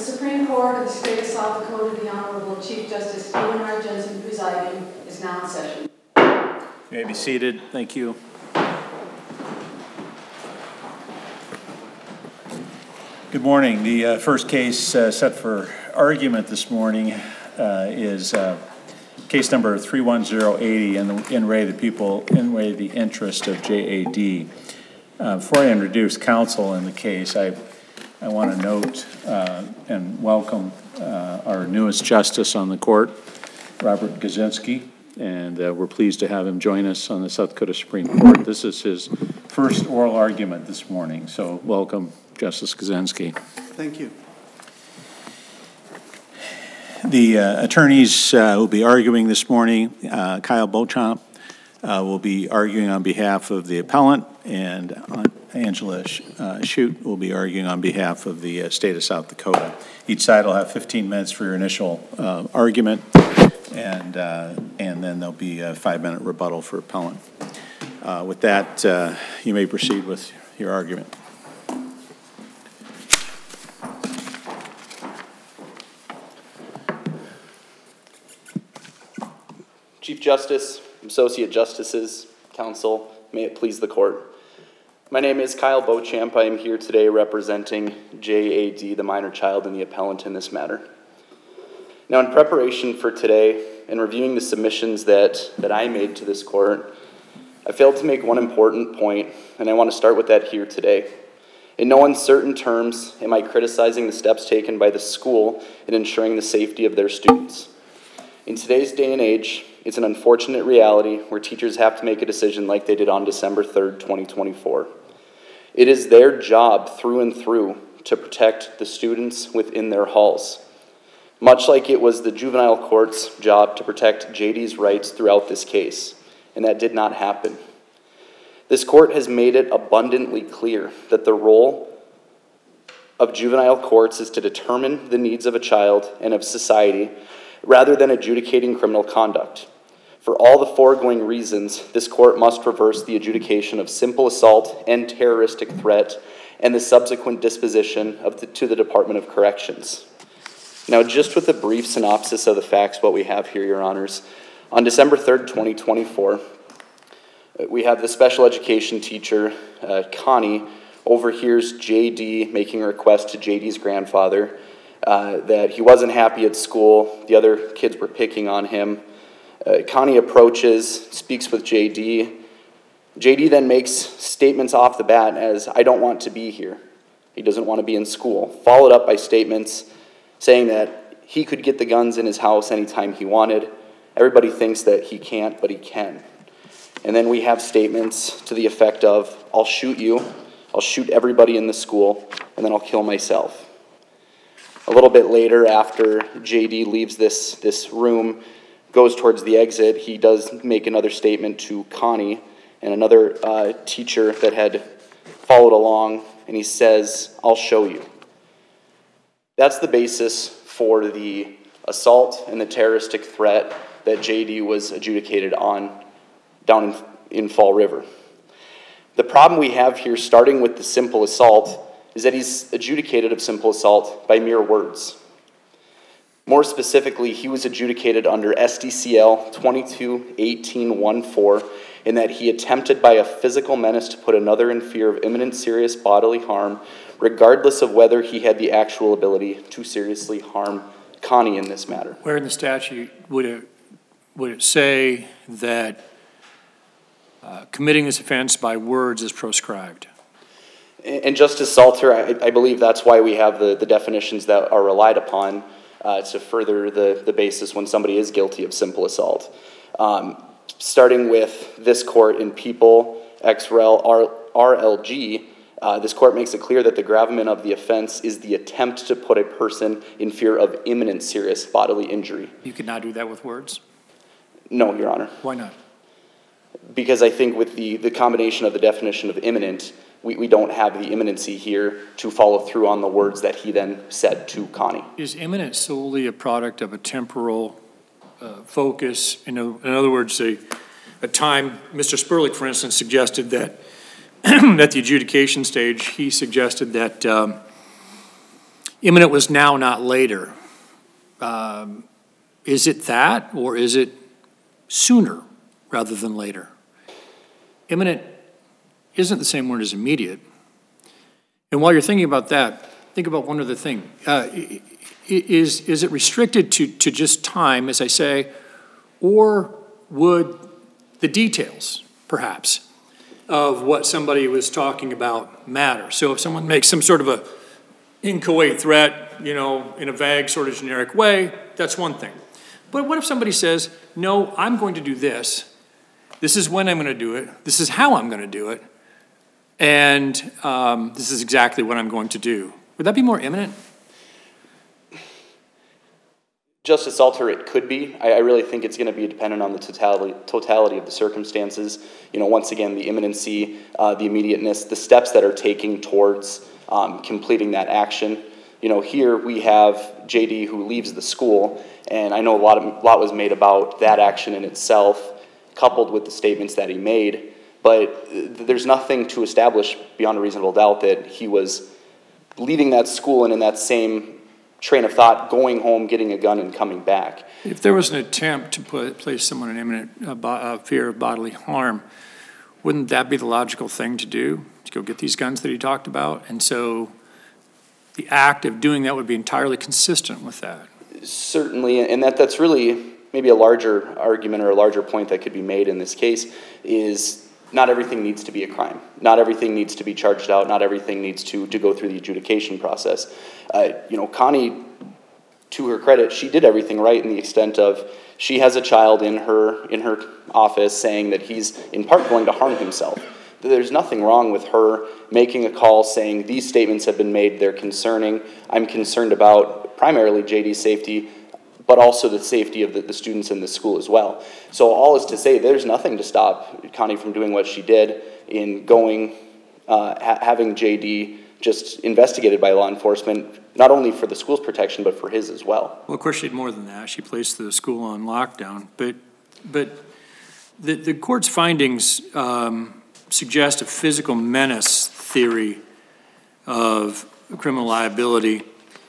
Supreme Court of the State of South Dakota, the Honorable Chief Justice Stephen R. Jensen presiding, is now in session. You may be seated. Thank you. Good morning. The first case set for argument this morning is case number 31080 in re the interest of JAD. Before I introduce counsel in the case, I want to note and welcome our newest justice on the court, Robert Kaczynski, and we're pleased to have him join us on the South Dakota Supreme Court. This is his first oral argument this morning, so welcome, Justice Kaczynski. Thank you. The attorneys will be arguing this morning. Kyle Beauchamp will be arguing on behalf of the appellant, and Angela Shute will be arguing on behalf of the state of South Dakota. Each side will have 15 minutes for your initial argument, and then there'll be a 5-minute rebuttal for appellant. With that, you may proceed with your argument. Chief Justice, Associate Justices, Counsel, may it please the Court. My name is Kyle Beauchamp. I am here today representing JAD, the minor child, and the appellant in this matter. Now, in preparation for today and reviewing the submissions that I made to this Court, I failed to make one important point, and I want to start with that here today. In no uncertain terms am I criticizing the steps taken by the school in ensuring the safety of their students. In today's day and age, it's an unfortunate reality where teachers have to make a decision like they did on December 3rd, 2024. It is their job through and through to protect the students within their halls, much like it was the juvenile court's job to protect JD's rights throughout this case, and that did not happen. This court has made it abundantly clear that the role of juvenile courts is to determine the needs of a child and of society rather than adjudicating criminal conduct. For all the foregoing reasons, this court must reverse the adjudication of simple assault and terroristic threat and the subsequent disposition to the Department of Corrections. Now, just with a brief synopsis of the facts, what we have here, Your Honors, on December 3rd, 2024, we have the special education teacher, Connie, overhears JD making a request to JD's grandfather that he wasn't happy at school, the other kids were picking on him. Connie approaches, speaks with JD. JD then makes statements off the bat as, "I don't want to be here." He doesn't want to be in school. Followed up by statements saying that he could get the guns in his house anytime he wanted. Everybody thinks that he can't, but he can. And then we have statements to the effect of, "I'll shoot you, I'll shoot everybody in the school, and then I'll kill myself." A little bit later, after JD leaves this room, goes towards the exit, he does make another statement to Connie and another teacher that had followed along, and he says, "I'll show you." That's the basis for the assault and the terroristic threat that JD was adjudicated on down in Fall River. The problem we have here, starting with the simple assault, is that he's adjudicated of simple assault by mere words. More specifically, he was adjudicated under SDCL 22-18-14 in that he attempted by a physical menace to put another in fear of imminent serious bodily harm, regardless of whether he had the actual ability to seriously harm Connie in this matter. Where in the statute would it say that committing this offense by words is proscribed? And Justice Salter, I believe that's why we have the definitions that are relied upon to further the basis when somebody is guilty of simple assault. Starting with this court in People, XREL, RLG, this court makes it clear that the gravamen of the offense is the attempt to put a person in fear of imminent serious bodily injury. You could not do that with words? No, Your Honor. Why not? Because I think with the combination of the definition of imminent, we don't have the imminency here to follow through on the words that he then said to Connie. Is imminent solely a product of a temporal focus? In other words, a time, Mr. Sperlich, for instance, suggested that at the adjudication stage, he suggested that imminent was now, not later. Is it that, or is it sooner rather than later? Imminent isn't the same word as immediate. And while you're thinking about that, think about one other thing. Is it restricted to just time, as I say, or would the details, perhaps, of what somebody was talking about matter? So if someone makes some sort of a inchoate threat, in a vague sort of generic way, that's one thing. But what if somebody says, no, I'm going to do this. This is when I'm going to do it. This is how I'm going to do it. And this is exactly what I'm going to do. Would that be more imminent? Justice Salter, it could be. I really think it's going to be dependent on the totality of the circumstances. Once again, the imminency, the immediateness, the steps that are taking towards completing that action. Here we have JD who leaves the school, and I know a lot was made about that action in itself, coupled with the statements that he made, but there's nothing to establish beyond a reasonable doubt that he was leaving that school and in that same train of thought, going home, getting a gun, and coming back. If there was an attempt to place someone in imminent fear of bodily harm, wouldn't that be the logical thing to do, to go get these guns that he talked about? And so the act of doing that would be entirely consistent with that. Certainly, and that's really maybe a larger argument or a larger point that could be made in this case is not everything needs to be a crime. Not everything needs to be charged out. Not everything needs to go through the adjudication process. Connie, to her credit, she did everything right in the extent of she has a child in her office saying that he's in part going to harm himself. There's nothing wrong with her making a call saying these statements have been made, they're concerning. I'm concerned about primarily JD's safety, but also the safety of the students in the school as well. So all is to say there's nothing to stop Connie from doing what she did in going, having JD just investigated by law enforcement, not only for the school's protection, but for his as well. Well, of course, she did more than that. She placed the school on lockdown. But the court's findings suggest a physical menace theory of criminal liability.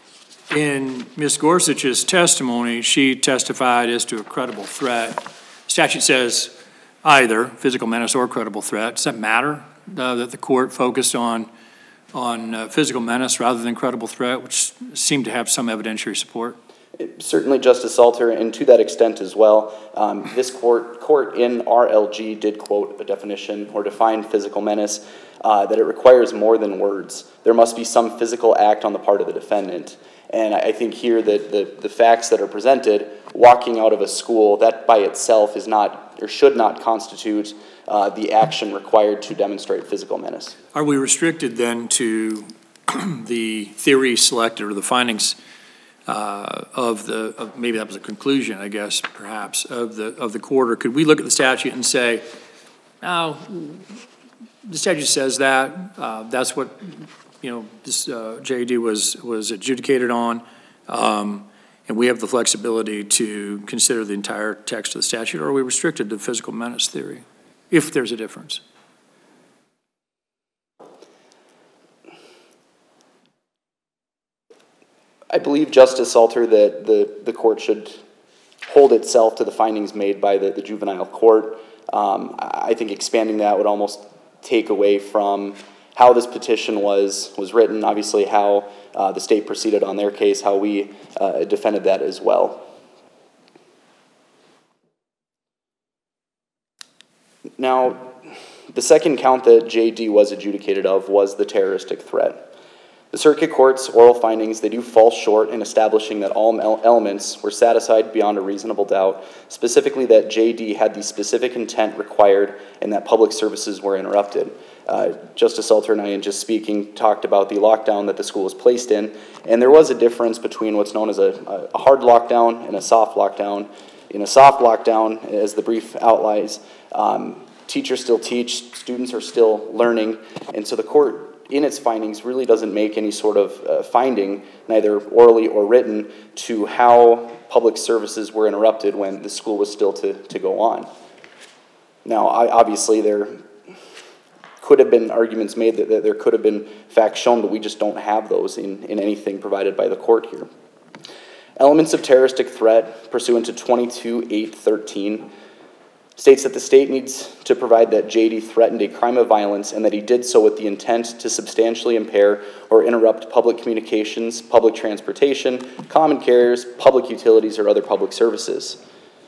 In Ms. Gorsuch's testimony, she testified as to a credible threat. Statute says either physical menace or credible threat. Does that matter that the court focused on physical menace rather than credible threat, which seemed to have some evidentiary support? Certainly, Justice Salter, and to that extent as well, this court in RLG did quote a definition or define physical menace, that it requires more than words. There must be some physical act on the part of the defendant. And I think here that the facts that are presented, walking out of a school, that by itself is not or should not constitute the action required to demonstrate physical menace. Are we restricted then to the theory selected or the findings of maybe that was a conclusion, I guess, perhaps, of the court? Or could we look at the statute and say, oh, the statute says that, that's what this JD was adjudicated on, and we have the flexibility to consider the entire text of the statute, or are we restricted to physical menace theory, if there's a difference? I believe, Justice Salter, that the court should hold itself to the findings made by the juvenile court. I think expanding that would almost take away from how this petition was written, obviously how the state proceeded on their case, how we defended that as well. Now, the second count that JD was adjudicated of was the terroristic threat. The circuit court's oral findings, they do fall short in establishing that all elements were satisfied beyond a reasonable doubt, specifically that JD had the specific intent required and that public services were interrupted. Justice Salter and I, in just speaking, talked about the lockdown that the school was placed in, and there was a difference between what's known as a hard lockdown and a soft lockdown. In a soft lockdown, as the brief outlines, teachers still teach, students are still learning, and so the court, in its findings, really doesn't make any sort of finding, neither orally or written, to how public services were interrupted when the school was still to go on. Now, obviously, there could have been arguments made that there could have been facts shown, but we just don't have those in anything provided by the court here. Elements of terroristic threat pursuant to 22-813 states that the state needs to provide that J.D. threatened a crime of violence and that he did so with the intent to substantially impair or interrupt public communications, public transportation, common carriers, public utilities, or other public services.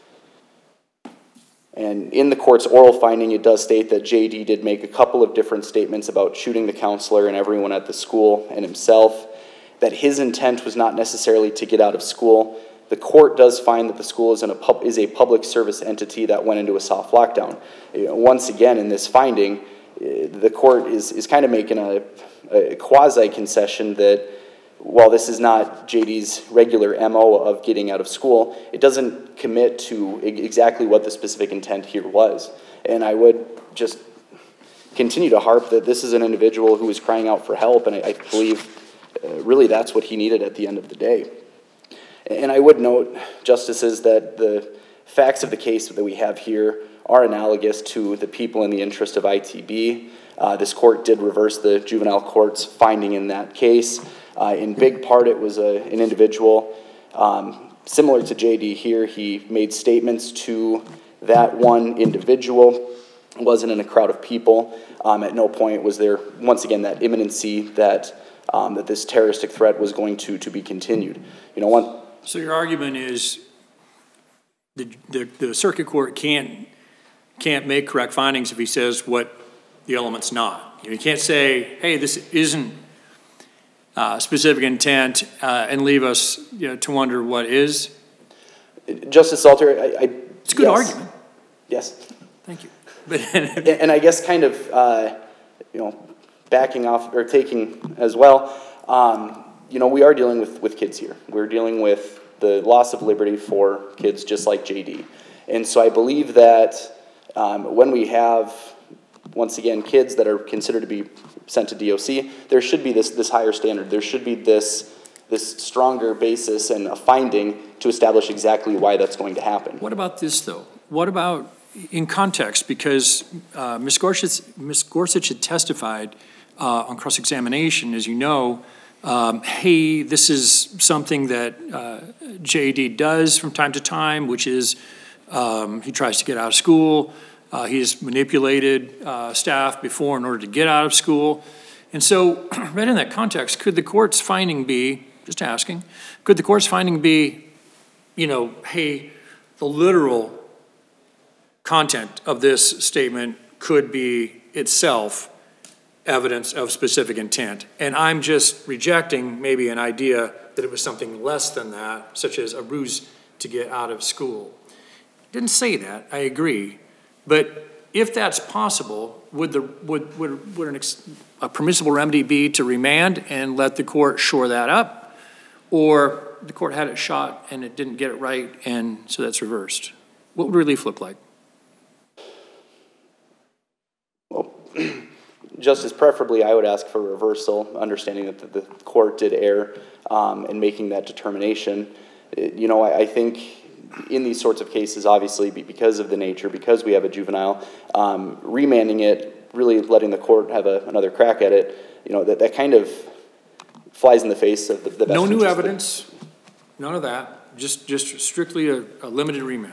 And in the court's oral finding, it does state that J.D. did make a couple of different statements about shooting the counselor and everyone at the school and himself, that his intent was not necessarily to get out of school. The court does find that the school is a public service entity that went into a soft lockdown. Once again, in this finding, the court is kind of making a quasi-concession that while this is not J.D.'s regular MO of getting out of school, it doesn't commit to exactly what the specific intent here was. And I would just continue to harp that this is an individual who is crying out for help, and I believe really that's what he needed at the end of the day. And I would note, Justices, that the facts of the case that we have here are analogous to the people in the interest of ITB. This court did reverse the juvenile court's finding in that case. In big part, it was an individual similar to J.D. here. He made statements to that one individual, wasn't in a crowd of people. At no point was there, once again, that imminency that this terroristic threat was going to be continued. So your argument is the circuit court can't make correct findings if he says what the element's not. You can't say, hey, this isn't specific intent and leave us to wonder what is. Justice Salter, it's a good argument. Yes. Thank you. And I guess kind of, backing off or taking as well, we are dealing with kids here. We're dealing with the loss of liberty for kids just like J.D. And so I believe that when we have, once again, kids that are considered to be sent to DOC, there should be this higher standard. There should be this stronger basis and a finding to establish exactly why that's going to happen. What about this, though? What about in context? Because Ms. Gorsuch had testified on cross-examination, as you know, hey, this is something that J.D. does from time to time, which is he tries to get out of school. He's manipulated staff before in order to get out of school. And so, right in that context, could the court's finding be, just asking, could the court's finding be, hey, the literal content of this statement could be itself evidence of specific intent, and I'm just rejecting maybe an idea that it was something less than that, such as a ruse to get out of school. Didn't say that, I agree, but if that's possible, would a permissible remedy be to remand and let the court shore that up, or the court had it shot and it didn't get it right, and so that's reversed? What would relief look like? Well, Justice, preferably I would ask for reversal, understanding that the court did err in making that determination. I think in these sorts of cases, obviously, because of the nature, because we have a juvenile, remanding it, really letting the court have another crack at it, that kind of flies in the face of the best No new interest evidence, none of that, just strictly a limited remand.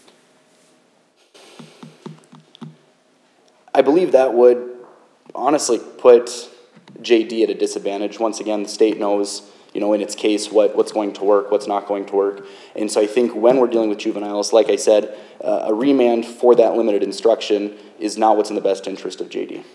I believe that would honestly put J.D. at a disadvantage. Once again, the state knows, in its case, what's going to work, what's not going to work. And so I think when we're dealing with juveniles, like I said, a remand for that limited instruction is not what's in the best interest of J.D.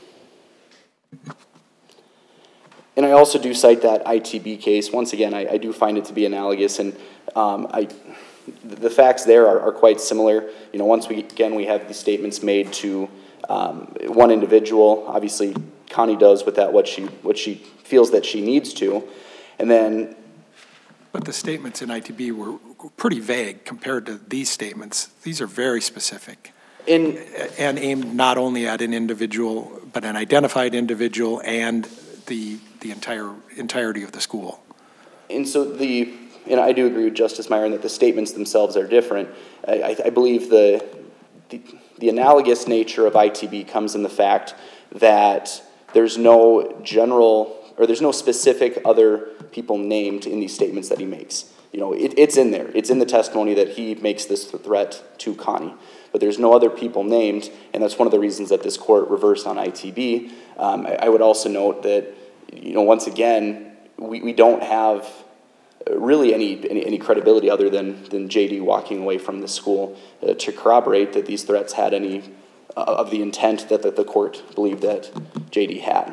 And I also do cite that ITB case. Once again, I do find it to be analogous, and the facts there are quite similar. Once we have the statements made to one individual. Obviously, Connie does with that what she feels that she needs to, and then. But the statements in ITB were pretty vague compared to these statements. These are very specific and aimed not only at an individual, but an identified individual and the entirety of the school. And so and I do agree with Justice Myron that the statements themselves are different. I believe the analogous nature of ITB comes in the fact that there's no there's no specific other people named in these statements that he makes. You know, it's in there. It's in the testimony that he makes this threat to Connie. But there's no other people named, and that's one of the reasons that this court reversed on ITB. I would also note that, you know, once again, we don't have really any credibility other than JD walking away from the school to corroborate that these threats had any of the intent that the court believed that JD had.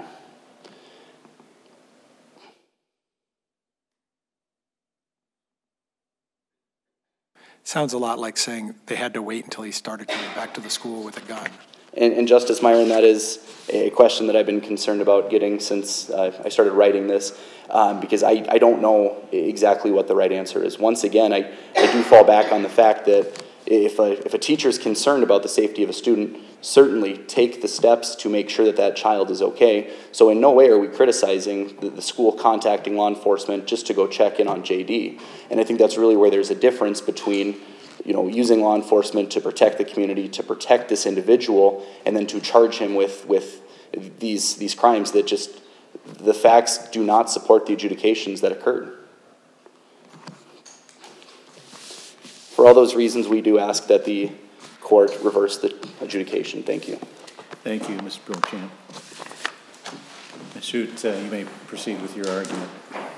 Sounds a lot like saying they had to wait until he started coming back to the school with a gun. And Justice Myron, that is a question that I've been concerned about getting since I started writing this, because I don't know exactly what the right answer is. Once again, I do fall back on the fact that if a teacher is concerned about the safety of a student, certainly take the steps to make sure that that child is okay. So in no way are we criticizing the school contacting law enforcement just to go check in on JD. And I think that's really where there's a difference between, you know, using law enforcement to protect the community, to protect this individual, and then to charge him with these crimes that just, the facts do not support the adjudications that occurred. For all those reasons, we do ask that the court reverse the adjudication. Thank you. Thank you, Mr. Beauchamp. Ms. Schutt, you may proceed with your argument.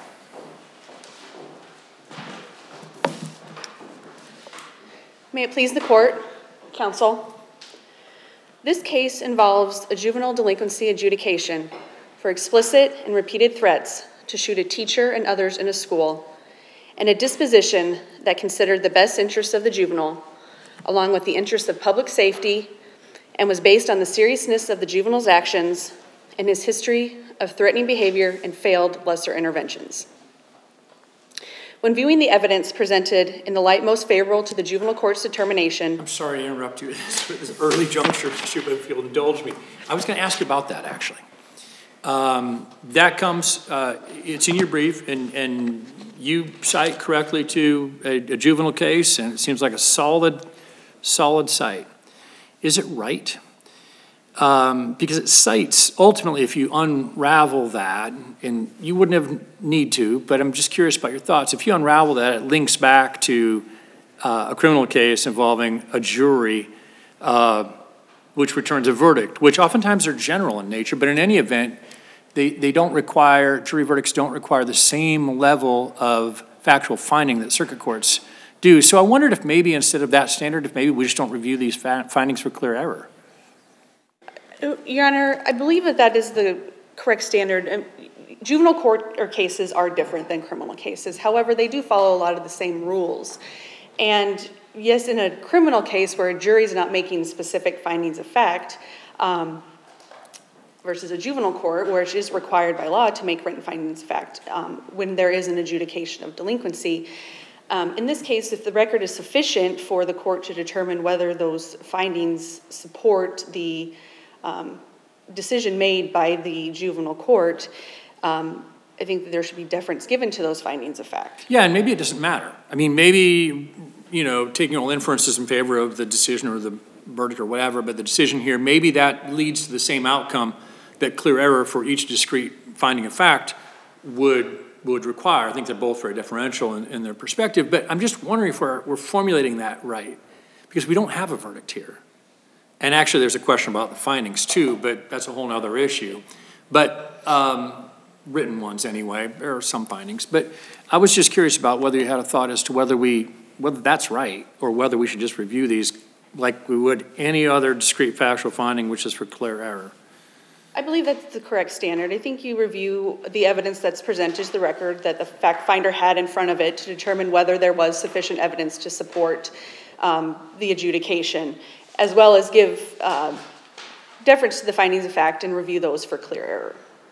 May it please the court, counsel. This case involves a juvenile delinquency adjudication for explicit and repeated threats to shoot a teacher and others in a school, and a disposition that considered the best interests of the juvenile, along with the interests of public safety, and was based on the seriousness of the juvenile's actions and his history of threatening behavior and failed lesser interventions. When viewing the evidence presented in the light most favorable to the juvenile court's determination... I'm sorry to interrupt you at this early juncture, if you'll indulge me. I was going to ask you about that, actually. That comes, it's in your brief, and you cite correctly to a juvenile case, and it seems like a solid cite. Is it right? Because it cites, ultimately, if you unravel that, and you wouldn't have need to, but I'm just curious about your thoughts. If you unravel that, it links back to a criminal case involving a jury which returns a verdict, which oftentimes are general in nature, but in any event, they don't require, jury verdicts don't require the same level of factual finding that circuit courts do. So I wondered if maybe instead of that standard, if maybe we just don't review these findings for clear error. Your Honor, I believe that is the correct standard. Juvenile court or cases are different than criminal cases. However, they do follow a lot of the same rules. And yes, in a criminal case where a jury is not making specific findings of fact, versus a juvenile court where it is required by law to make written findings of fact when there is an adjudication of delinquency. In this case, if the record is sufficient for the court to determine whether those findings support the decision made by the juvenile court, I think that there should be deference given to those findings of fact. Yeah, and maybe it doesn't matter. I mean, maybe, you know, taking all inferences in favor of the decision or the verdict or whatever, but the decision here, maybe that leads to the same outcome that clear error for each discrete finding of fact would require. I think they're both very differential in their perspective, but I'm just wondering if we're formulating that right, because we don't have a verdict here. And actually there's a question about the findings too, but that's a whole other issue. But written ones anyway, there are some findings. But I was just curious about whether you had a thought as to whether that's right, or whether we should just review these like we would any other discrete factual finding, which is for clear error. I believe that's the correct standard. I think you review the evidence that's presented to the record that the fact finder had in front of it to determine whether there was sufficient evidence to support the adjudication, as well as give deference to the findings of fact and review those for clear error.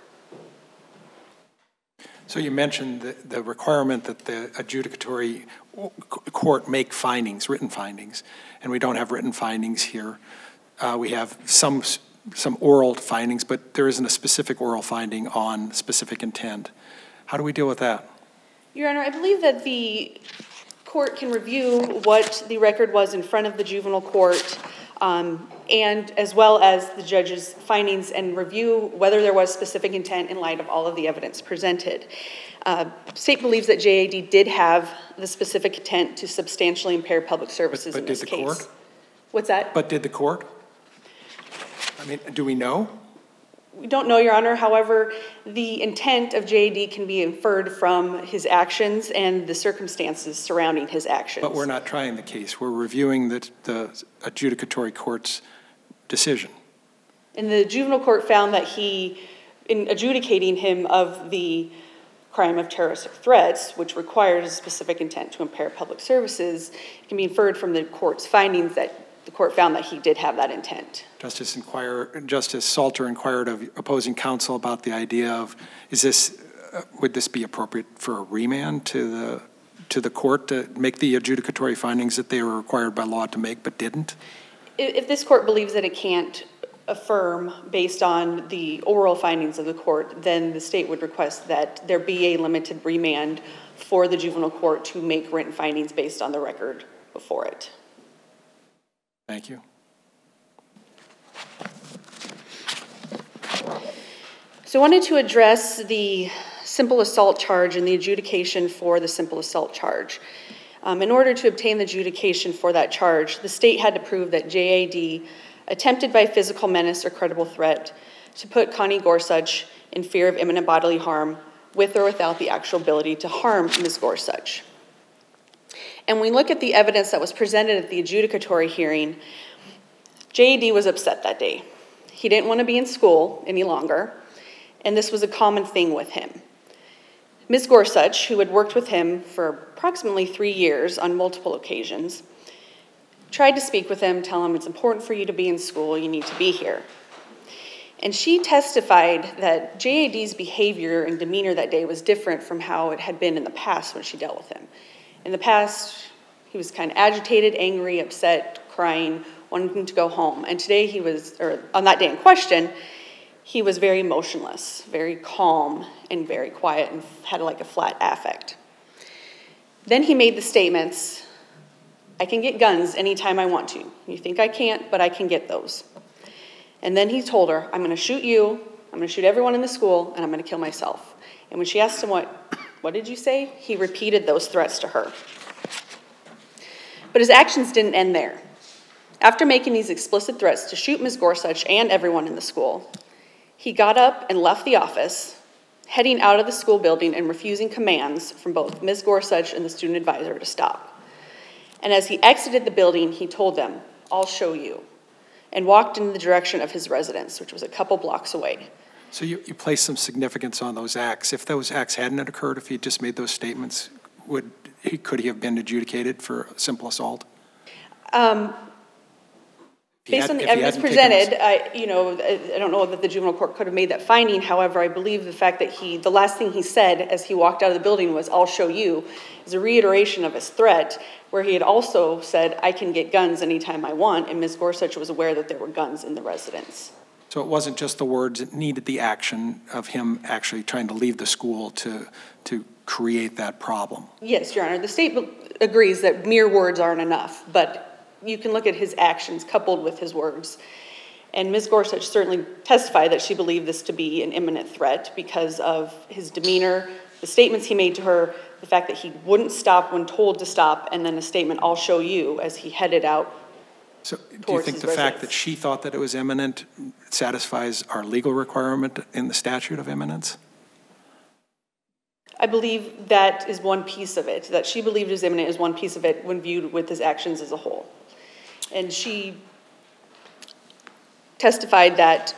So you mentioned the requirement that the adjudicatory court make findings, written findings, and we don't have written findings here. We have some oral findings, but there isn't a specific oral finding on specific intent. How do we deal with that? Your Honor, I believe that the court can review what the record was in front of the juvenile court and as well as the judge's findings and review whether there was specific intent in light of all of the evidence presented. State believes that JAD did have the specific intent to substantially impair public services in this case. But did the court? What's that? But did the court? I mean, do we know? We don't know, Your Honor. However, the intent of JAD can be inferred from his actions and the circumstances surrounding his actions. But we're not trying the case. We're reviewing the adjudicatory court's decision. And the juvenile court found that in adjudicating him of the crime of terroristic threats, which requires a specific intent to impair public services, it can be inferred from the court's findings that the court found that he did have that intent. Justice Salter inquired of opposing counsel about the idea of, would this be appropriate for a remand to the court to make the adjudicatory findings that they were required by law to make but didn't? If this court believes that it can't affirm based on the oral findings of the court, then the state would request that there be a limited remand for the juvenile court to make written findings based on the record before it. Thank you. So I wanted to address the simple assault charge and the adjudication for the simple assault charge. In order to obtain the adjudication for that charge, the state had to prove that JAD attempted by physical menace or credible threat to put Connie Gorsuch in fear of imminent bodily harm with or without the actual ability to harm Ms. Gorsuch. And when we look at the evidence that was presented at the adjudicatory hearing, JAD was upset that day. He didn't want to be in school any longer, and this was a common thing with him. Ms. Gorsuch, who had worked with him for approximately 3 years on multiple occasions, tried to speak with him, tell him it's important for you to be in school, you need to be here. And she testified that JAD's behavior and demeanor that day was different from how it had been in the past when she dealt with him. In the past, he was kind of agitated, angry, upset, crying, wanting to go home. And today on that day in question, he was very emotionless, very calm, and very quiet, and had like a flat affect. Then he made the statements, I can get guns anytime I want to. You think I can't, but I can get those. And then he told her, I'm going to shoot you, I'm going to shoot everyone in the school, and I'm going to kill myself. And when she asked him, what did you say? He repeated those threats to her. But his actions didn't end there. After making these explicit threats to shoot Ms. Gorsuch and everyone in the school, he got up and left the office, heading out of the school building and refusing commands from both Ms. Gorsuch and the student advisor to stop. And as he exited the building, he told them, I'll show you, and walked in the direction of his residence, which was a couple blocks away. So you place some significance on those acts. If those acts hadn't occurred, if he just made those statements, could he have been adjudicated for simple assault? Based on the evidence presented, I don't know that the juvenile court could have made that finding. However, I believe the fact that the last thing he said as he walked out of the building was, I'll show you, is a reiteration of his threat, where he had also said, I can get guns anytime I want, and Ms. Gorsuch was aware that there were guns in the residence. So it wasn't just the words, it needed the action of him actually trying to leave the school to create that problem. Yes, Your Honor. The state agrees that mere words aren't enough, but you can look at his actions coupled with his words. And Ms. Gorsuch certainly testified that she believed this to be an imminent threat because of his demeanor, the statements he made to her, the fact that he wouldn't stop when told to stop, and then a statement, I'll show you, as he headed out. So do you think the fact that she thought that it was imminent satisfies our legal requirement in the statute of imminence? I believe that is one piece of it. That she believed it was imminent is one piece of it when viewed with his actions as a whole. And she testified that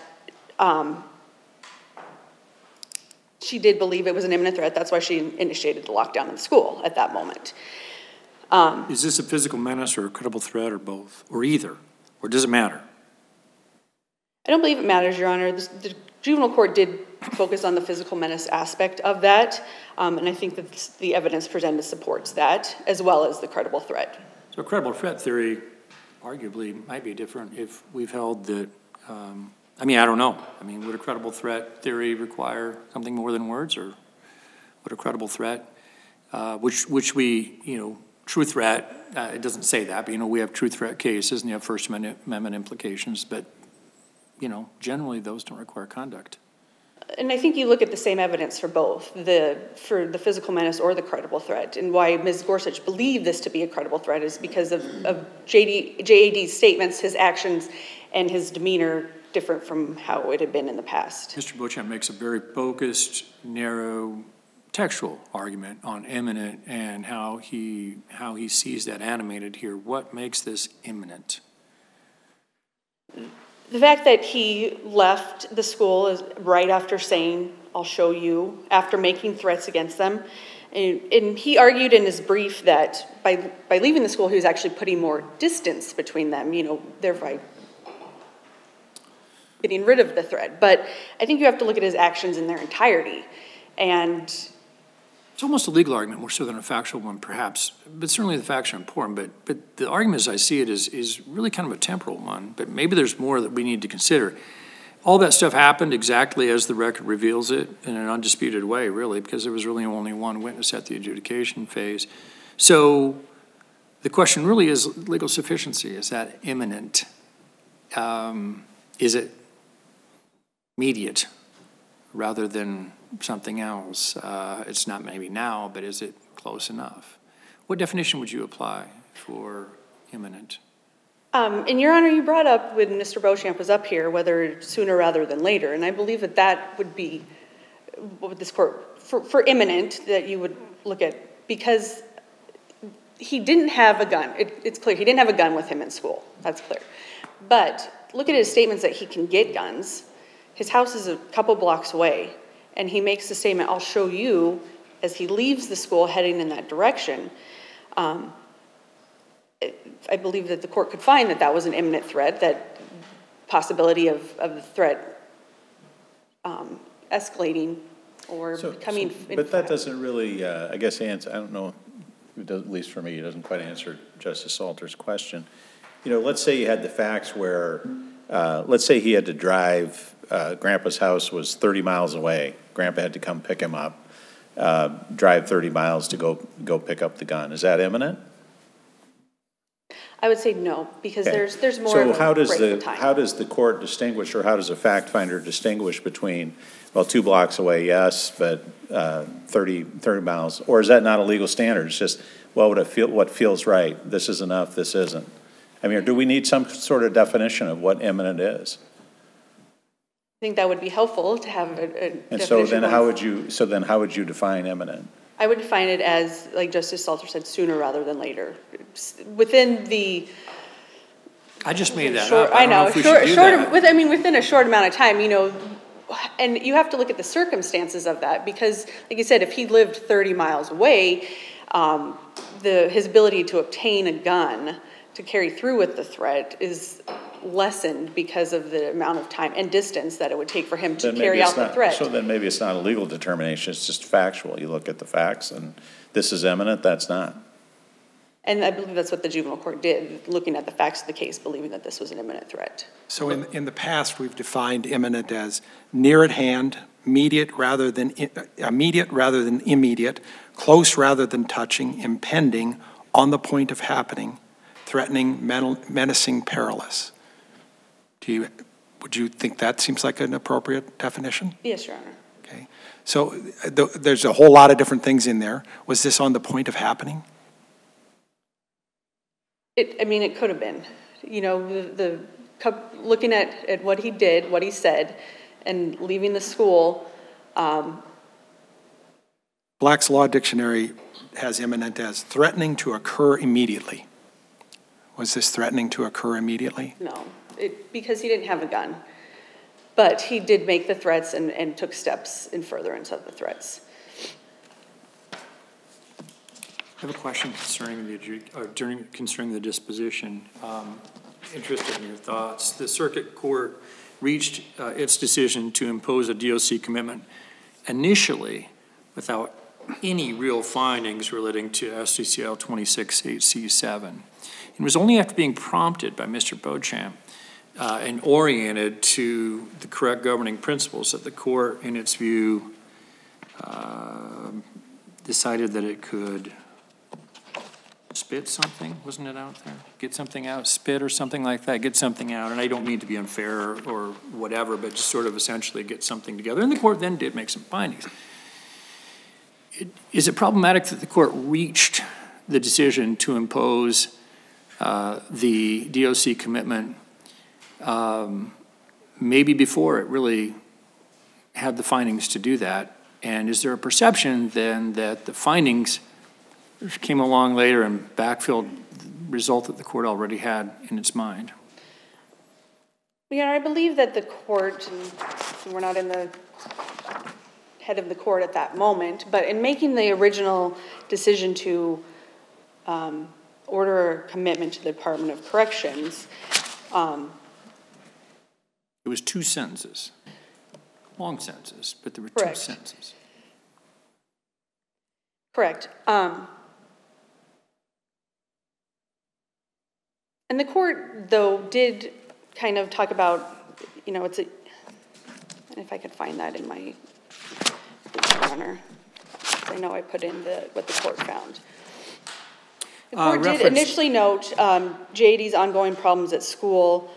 she did believe it was an imminent threat. That's why she initiated the lockdown in the school at that moment. Is this a physical menace or a credible threat or both, or either? Or does it matter? I don't believe it matters, Your Honor. The juvenile court did focus on the physical menace aspect of that, and I think that the evidence presented supports that, as well as the credible threat. So a credible threat theory arguably might be different if we've held that, I don't know. Would a credible threat theory require something more than words, or would a credible threat, which we, true threat, it doesn't say that, but, we have true threat cases and you have First Amendment implications, but, generally those don't require conduct. And I think you look at the same evidence for both, for the physical menace or the credible threat. And why Ms. Gorsuch believed this to be a credible threat is because of JAD's statements, his actions, and his demeanor different from how it had been in the past. Mr. Beauchamp makes a very focused, narrow, textual argument on imminent and how he sees that animated here. What makes this imminent? The fact that he left the school is right after saying, "I'll show you," after making threats against them. And he argued in his brief that by leaving the school, he was actually putting more distance between them, thereby getting rid of the threat. But I think you have to look at his actions in their entirety. And It's almost a legal argument more so than a factual one, perhaps, but certainly the facts are important. But the argument as I see it is really kind of a temporal one, but maybe there's more that we need to consider. All that stuff happened exactly as the record reveals it in an undisputed way, really, because there was really only one witness at the adjudication phase. So the question really is legal sufficiency. Is that imminent? Is it immediate rather than something else? It's not maybe now, but is it close enough? What definition would you apply for imminent? And Your Honor, you brought up when Mr. Beauchamp was up here, whether sooner rather than later, and I believe that would be what this court, for imminent, that you would look at, because he didn't have a gun. It's clear, he didn't have a gun with him in school, that's clear. But look at his statements that he can get guns. His house is a couple blocks away, and he makes the statement, "I'll show you," as he leaves the school heading in that direction. I believe that the court could find that was an imminent threat, that possibility of the threat escalating or becoming. But that doesn't really, I guess, answer, I don't know, at least for me, it doesn't quite answer Justice Salter's question. Let's say you had the facts where, let's say he had to drive, Grandpa's house was 30 miles away. Grandpa had to come pick him up, drive 30 miles to go pick up the gun. Is that imminent? I would say no, because Okay. there's more So of a how does break for time. how does the court distinguish, or how does a fact finder distinguish between, 2 blocks away, yes, but 30 miles, or is that not a legal standard? It's just, what feels right? This is enough, this isn't. I mean, do we need some sort of definition of what imminent is? I think that would be helpful to have a And definition. so then how would you define imminent? I would define it as, like Justice Salter said, sooner rather than later. Within the I just made that short, up. I don't know if we should do that. within a short amount of time, and you have to look at the circumstances of that, because, like you said, if he lived 30 miles away, his ability to obtain a gun to carry through with the threat is lessened because of the amount of time and distance that it would take for him to carry out the threat. So then maybe it's not a legal determination, it's just factual. You look at the facts and this is imminent, that's not. And I believe that's what the juvenile court did, looking at the facts of the case, believing that this was an imminent threat. So in the past, we've defined imminent as near at hand, immediate rather than immediate, close rather than touching, impending, on the point of happening, threatening, menacing, perilous. Would you think that seems like an appropriate definition? Yes, Your Honor. Okay. So there's a whole lot of different things in there. Was this on the point of happening? It could have been. Looking at what he did, what he said, and leaving the school. Black's Law Dictionary has imminent as threatening to occur immediately. Was this threatening to occur immediately? No, because he didn't have a gun. But he did make the threats and took steps in furtherance of the threats. I have a question concerning the disposition. Interested in your thoughts. The circuit court reached its decision to impose a DOC commitment initially without any real findings relating to SDCL 26-8C7. It was only after being prompted by Mr. Beauchamp and oriented to the correct governing principles that the court, in its view, decided that it could spit something, wasn't it out there? Get something out, spit or something like that, get something out. And I don't mean to be unfair or whatever, but just sort of essentially get something together. And the court then did make some findings. Is it problematic that the court reached the decision to impose the DOC commitment maybe before it really had the findings to do that? And is there a perception then that the findings came along later and backfilled the result that the court already had in its mind? Yeah, I believe that the court, and we're not in the head of the court at that moment, but in making the original decision to order a commitment to the Department of Corrections, It was 2 sentences, long sentences, but there were Correct. 2 sentences. Correct. And the court, though, did kind of talk about, you know, if I could find that in my honor. I know I put in what the court found. The court did initially note JAD's ongoing problems at school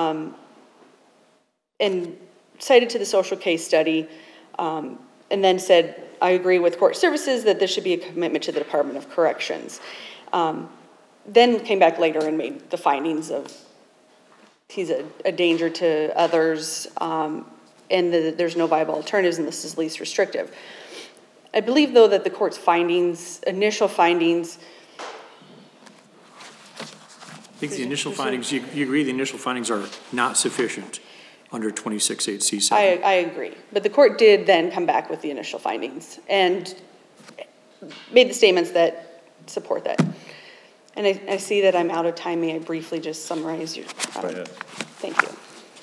and cited to the social case study and then said, I agree with court services that this should be a commitment to the Department of Corrections. Then came back later and made the findings of he's a danger to others and there's no viable alternatives and this is least restrictive. I believe, though, that the court's findings, initial findings. I think the initial findings, you agree the initial findings are not sufficient under 26.8C7? I agree. But the court did then come back with the initial findings and made the statements that support that. And I see that I'm out of time. May I briefly just summarize your Thank you.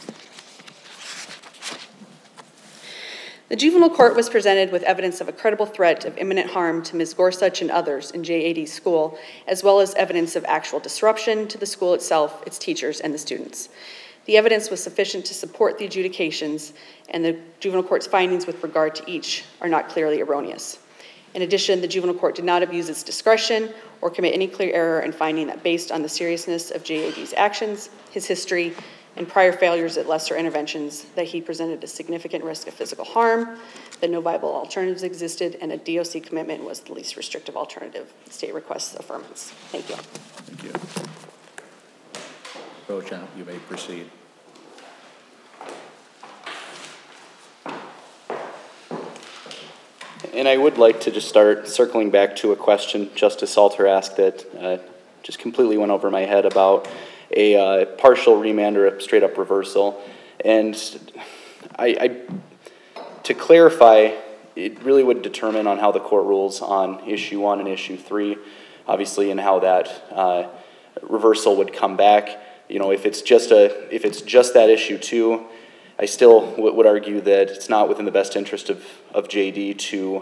The juvenile court was presented with evidence of a credible threat of imminent harm to Ms. Gorsuch and others in JAD's school, as well as evidence of actual disruption to the school itself, its teachers, and the students. The evidence was sufficient to support the adjudications, and the juvenile court's findings with regard to each are not clearly erroneous. In addition, the juvenile court did not abuse its discretion or commit any clear error in finding that based on the seriousness of JAD's actions, his history, and prior failures at lesser interventions, that he presented a significant risk of physical harm, that no viable alternatives existed, and a DOC commitment was the least restrictive alternative. The state requests affirmance. Thank you. Thank you. Beauchamp, you may proceed. And I would like to just start circling back to a question Justice Salter asked that just completely went over my head about a partial remand or a straight-up reversal. And to clarify, it really would determine on how the court rules on issue 1 and issue 3, obviously, and how that reversal would come back. You know, if it's just that issue 2, I still would argue that it's not within the best interest of JD to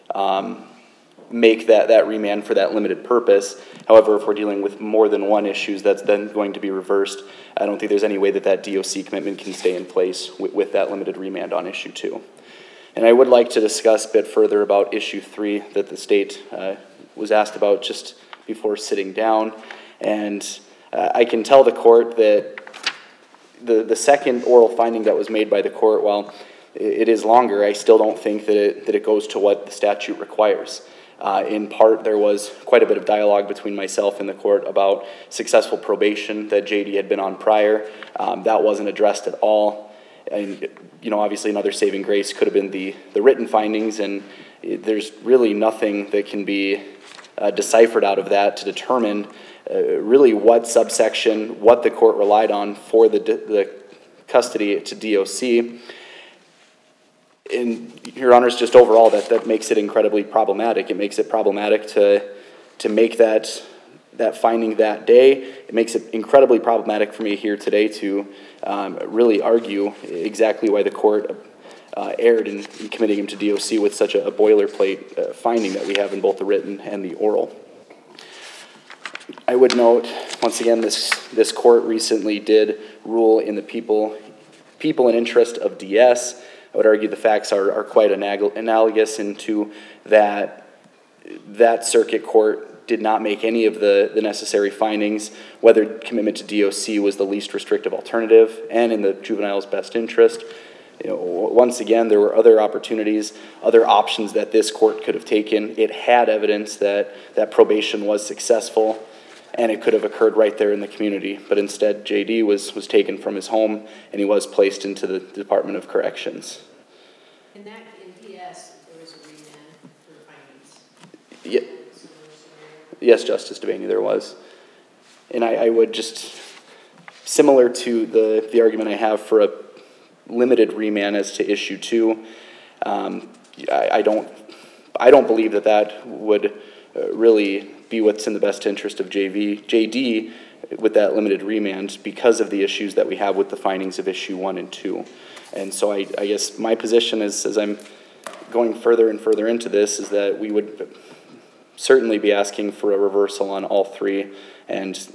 make that remand for that limited purpose. However, if we're dealing with more than one issues that's then going to be reversed, I don't think there's any way that DOC commitment can stay in place with that limited remand on issue 2. And I would like to discuss a bit further about issue 3 that the state was asked about just before sitting down. And I can tell the court that the second oral finding that was made by the court, while it is longer, I still don't think that it goes to what the statute requires. In part, there was quite a bit of dialogue between myself and the court about successful probation that JD had been on prior. That wasn't addressed at all. And, you know, obviously another saving grace could have been the written findings, and there's really nothing that can be deciphered out of that to determine really what subsection, what the court relied on for the custody to DOC. And Your Honors, just overall, that makes it incredibly problematic. It makes it problematic to make that finding that day. It makes it incredibly problematic for me here today to really argue exactly why the court erred in committing him to DOC with such a boilerplate finding that we have in both the written and the oral. I would note, once again, this court recently did rule in the people and interest of DS. I would argue the facts are quite analogous into that circuit court did not make any of the necessary findings, whether commitment to DOC was the least restrictive alternative and in the juvenile's best interest. Once again, there were other opportunities, other options that this court could have taken. It had evidence that probation was successful, and it could have occurred right there in the community. But instead, JD was taken from his home, and he was placed into the Department of Corrections. In PS, there was a remand for findings. Yeah. Yes, Justice Devaney, there was. And I would just, similar to the argument I have for a limited remand as to issue 2, I don't believe that would really be what's in the best interest of JD with that limited remand because of the issues that we have with the findings of issue 1 and 2. And so I guess my position is, as I'm going further and further into this, is that we would certainly be asking for a reversal on all 3 and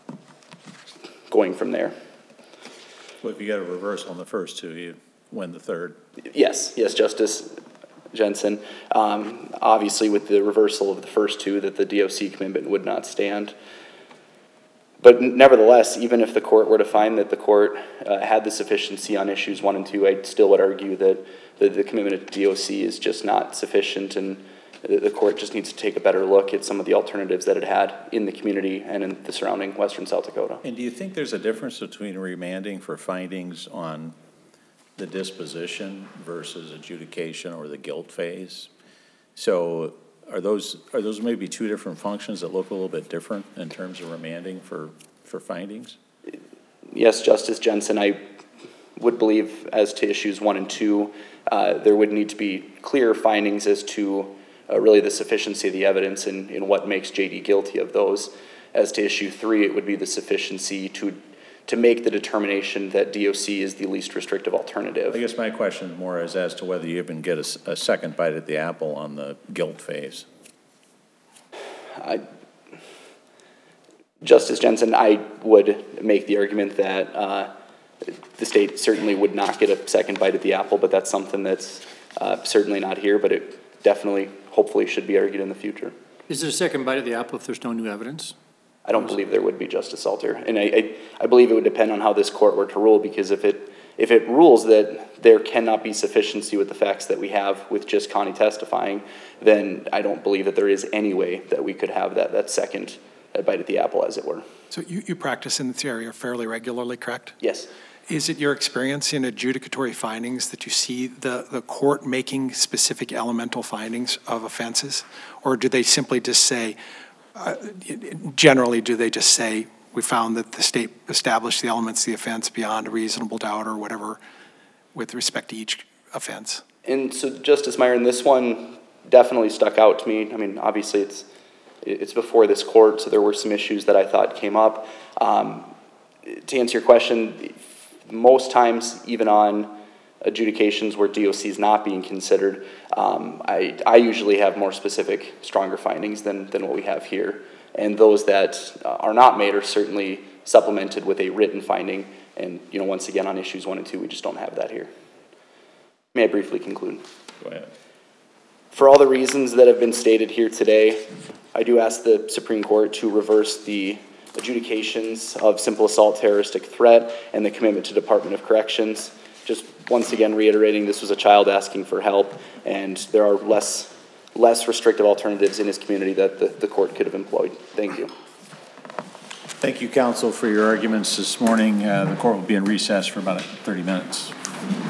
going from there. Well, if you got a reversal on the first 2, you win the third. Yes, Justice Jensen. Obviously, with the reversal of the first 2, that the DOC commitment would not stand. But nevertheless, even if the court were to find that the court had the sufficiency on issues 1 and 2, I still would argue that the commitment to DOC is just not sufficient, and the court just needs to take a better look at some of the alternatives that it had in the community and in the surrounding western South Dakota. And do you think there's a difference between remanding for findings on the disposition versus adjudication or the guilt phase? So are those maybe 2 different functions that look a little bit different in terms of remanding for findings? Yes, Justice Jensen, I would believe as to issues 1 and 2, there would need to be clear findings as to really the sufficiency of the evidence and what makes JD guilty of those. As to issue 3, it would be the sufficiency to make the determination that DOC is the least restrictive alternative. I guess my question more is as to whether you even get a second bite at the apple on the guilt phase. Justice Jensen, I would make the argument that the state certainly would not get a second bite at the apple, but that's something that's certainly not here, but it definitely, hopefully, should be argued in the future. Is there a second bite of the apple if there's no new evidence? I don't believe there would be, Justice Salter, and I believe it would depend on how this court were to rule, because if it rules that there cannot be sufficiency with the facts that we have with just Connie testifying, then I don't believe that there is any way that we could have that second bite at the apple, as it were. So you practice in this area fairly regularly, correct? Yes. Is it your experience in adjudicatory findings that you see the court making specific elemental findings of offenses? Or do they simply just say, generally, do they just say, we found that the state established the elements of the offense beyond a reasonable doubt or whatever with respect to each offense? And so, Justice Myron, this one definitely stuck out to me. I mean, obviously it's before this court, so there were some issues that I thought came up. To answer your question, most times, even on adjudications where DOC is not being considered, I usually have more specific, stronger findings than what we have here. And those that are not made are certainly supplemented with a written finding. And, once again, on issues 1 and 2, we just don't have that here. May I briefly conclude? Go ahead. For all the reasons that have been stated here today, I do ask the Supreme Court to reverse the adjudications of simple assault, terroristic threat, and the commitment to Department of Corrections. Just once again reiterating, this was a child asking for help, and there are less restrictive alternatives in his community that the court could have employed. Thank you. Thank you, counsel, for your arguments this morning. The court will be in recess for about 30 minutes.